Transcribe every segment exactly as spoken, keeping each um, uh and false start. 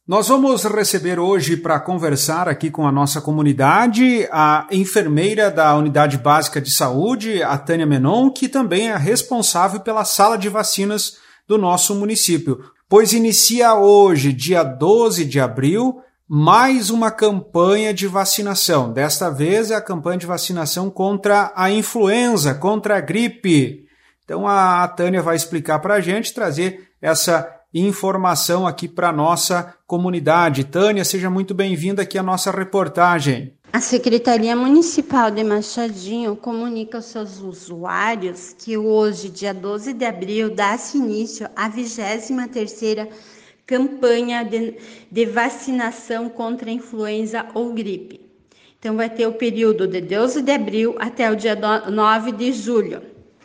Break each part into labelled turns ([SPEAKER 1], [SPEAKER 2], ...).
[SPEAKER 1] Nós vamos receber hoje para conversar aqui com a nossa comunidade a enfermeira da Unidade Básica de Saúde, a Tânia Menon, que também é responsável pela sala de vacinas do nosso município, pois inicia hoje, dia doze de abril, mais uma campanha de vacinação. Desta vez é a campanha de vacinação contra a influenza, contra a gripe. Então a Tânia vai explicar para a gente, trazer essa informação aqui para a nossa comunidade. Tânia, seja muito bem-vinda aqui à nossa reportagem.
[SPEAKER 2] A Secretaria Municipal de Machadinho comunica aos seus usuários que hoje, dia doze de abril, dá-se início à vigésima terceira campanha de, de vacinação contra a influenza ou gripe. Então vai ter o período de doze de abril até o dia nove de julho.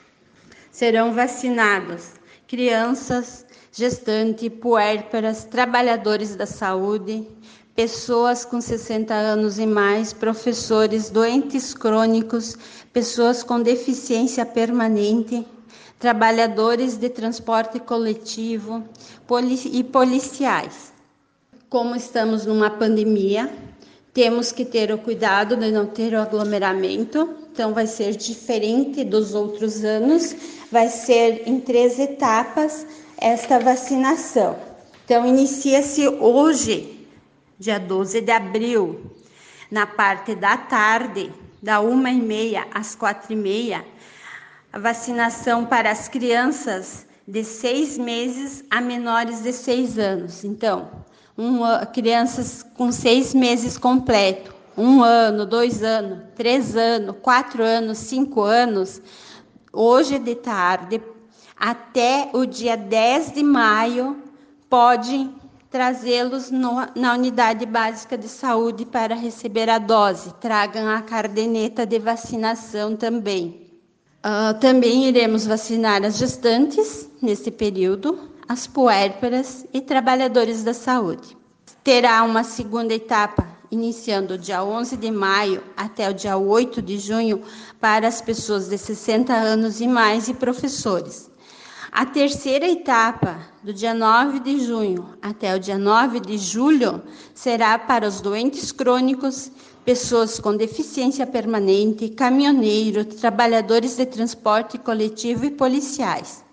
[SPEAKER 2] Serão vacinados crianças, gestantes, puérperas, trabalhadores da saúde, pessoas com sessenta anos e mais, professores, doentes crônicos, pessoas com deficiência permanente, trabalhadores de transporte coletivo poli- e policiais. Como estamos numa pandemia, temos que ter o cuidado de não ter o aglomeramento, então vai ser diferente dos outros anos, vai ser em três etapas esta vacinação. Então, inicia-se hoje, dia doze de abril, na parte da tarde, da uma e meia às quatro e meia, a vacinação para as crianças de seis meses a menores de seis anos. Então, uma, crianças com seis meses completo, um ano, dois anos, três anos, quatro anos, cinco anos, hoje de tarde, até o dia dez de maio, pode trazê-los no, na unidade básica de saúde para receber a dose. Tragam a caderneta de vacinação também. Uh, também iremos vacinar as gestantes nesse período, as puérperas e trabalhadores da saúde. Terá uma segunda etapa, iniciando dia onze de maio até o dia oito de junho, para as pessoas de sessenta anos e mais e professores. A terceira etapa, do dia nove de junho até o dia nove de julho, será para os doentes crônicos, pessoas com deficiência permanente, caminhoneiros, trabalhadores de transporte coletivo e policiais.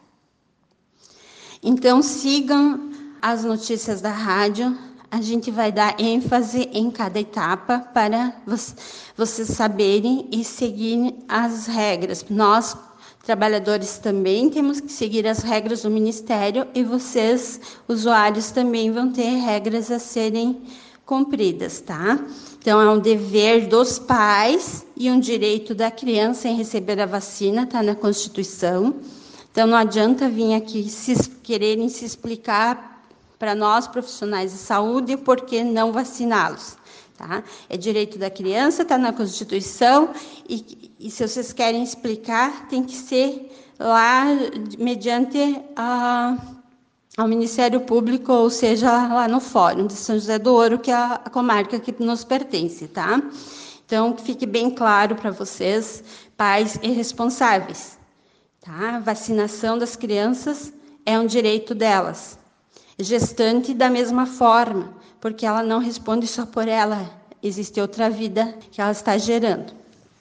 [SPEAKER 2] Então, sigam as notícias da rádio. A gente vai dar ênfase em cada etapa para vocês saberem e seguir as regras. Nós, trabalhadores, também temos que seguir as regras do Ministério e vocês, usuários, também vão ter regras a serem cumpridas, tá? Então, é um dever dos pais e um direito da criança em receber a vacina, tá na Constituição. Então, não adianta vir aqui se, quererem se explicar para nós, profissionais de saúde, por que não vaciná-los, tá? É direito da criança, está na Constituição, e, e se vocês querem explicar, tem que ser lá, mediante a, ao Ministério Público, ou seja, lá no Fórum de São José do Ouro, que é a, a comarca que nos pertence, tá? Então, que fique bem claro para vocês, pais e responsáveis, tá? A vacinação das crianças é um direito delas. Gestante, da mesma forma, porque ela não responde só por ela, existe outra vida que ela está gerando.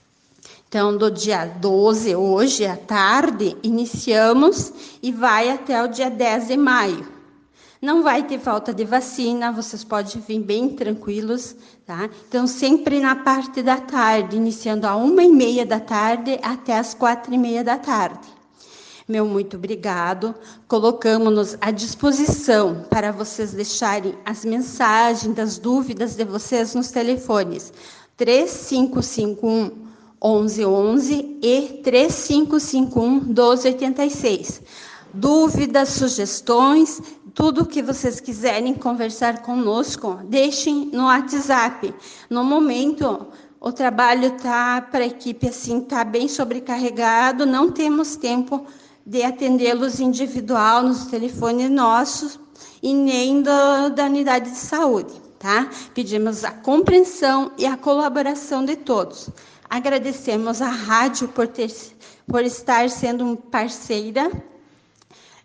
[SPEAKER 2] Então, do dia doze, hoje à tarde, iniciamos e vai até o dia dez de maio. Não vai ter falta de vacina, vocês podem vir bem tranquilos, tá? Então, sempre na parte da tarde, iniciando a uma e meia da tarde até as quatro e meia da tarde. Meu muito obrigado. Colocamos-nos à disposição para vocês deixarem as mensagens, das dúvidas de vocês nos telefones três cinco cinco um, onze onze e três cinco cinco um, doze oitenta e seis. Dúvidas, sugestões, tudo que vocês quiserem conversar conosco, deixem no WhatsApp. No momento, o trabalho tá para a equipe assim, tá bem sobrecarregado, não temos tempo de atendê-los individual nos telefones nossos e nem do, da unidade de saúde, tá? Pedimos a compreensão e a colaboração de todos. Agradecemos à rádio por, ter, por estar sendo parceira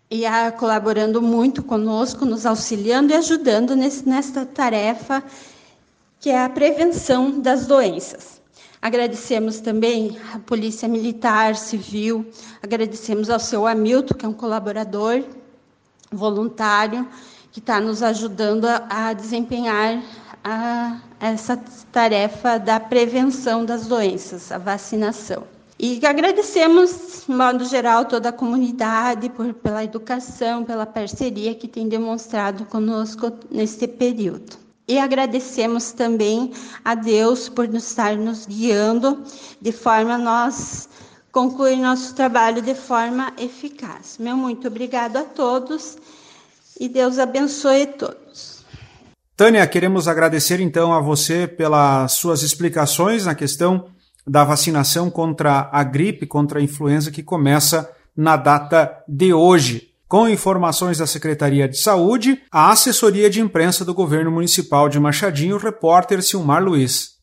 [SPEAKER 2] e a, colaborando muito conosco, nos auxiliando e ajudando nesse, nesta tarefa que é a prevenção das doenças. Agradecemos também à Polícia Militar, Civil, agradecemos ao seu Hamilton, que é um colaborador voluntário, que está nos ajudando a, a desempenhar a, essa tarefa da prevenção das doenças, a vacinação. E agradecemos, de modo geral, toda a comunidade por, pela educação, pela parceria que tem demonstrado conosco neste período. E agradecemos também a Deus por nos estar nos guiando, de forma a nós concluir nosso trabalho de forma eficaz. Meu muito obrigado a todos e Deus abençoe todos.
[SPEAKER 1] Tânia, queremos agradecer então a você pelas suas explicações na questão da vacinação contra a gripe, contra a influenza, que começa na data de hoje. Com informações da Secretaria de Saúde, a assessoria de imprensa do Governo Municipal de Machadinho, o repórter Silmar Luiz.